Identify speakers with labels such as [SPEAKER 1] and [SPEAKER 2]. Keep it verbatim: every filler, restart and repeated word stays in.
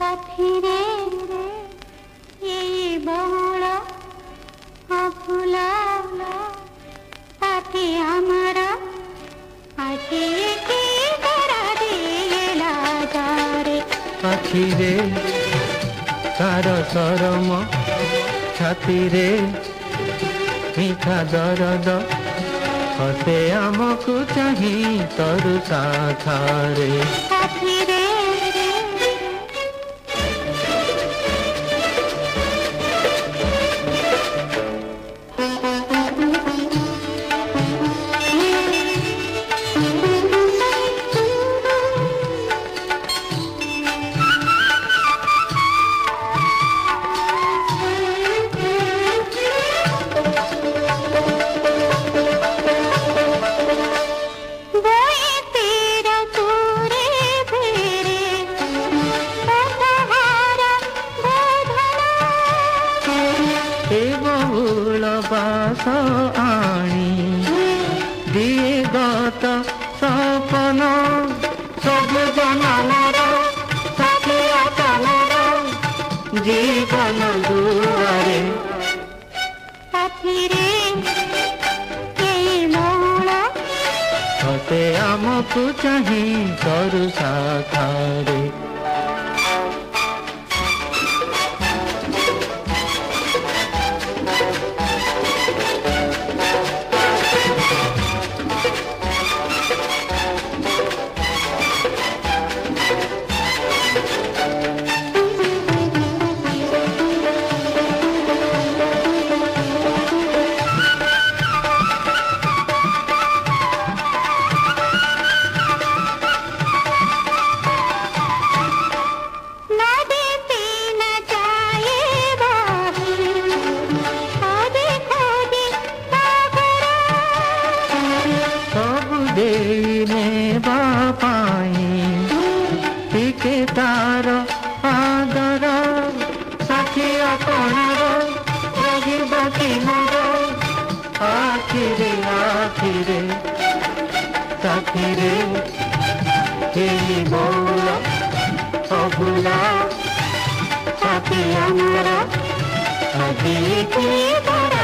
[SPEAKER 1] साथी रे ये बहुला आफुला साथी हमारा आखी की करा दिएला जारे
[SPEAKER 2] आखी रे तार सरम छाती रे मीठा दरद हसे आमको चाही तरु साथारे
[SPEAKER 1] साथी रे
[SPEAKER 2] बहुल बास आनी दिए गत सपन सब जनर सखिया तनर जीवन दुआरे
[SPEAKER 1] साथी रे ये बहुला
[SPEAKER 2] हसे आमको चाही तरु साथारे देने बापाई टिके तार आदर सखिया कणर रही मोर आखिरे आखिरे साखिरे हे बहुला अबुला साथी हमारा आखिरे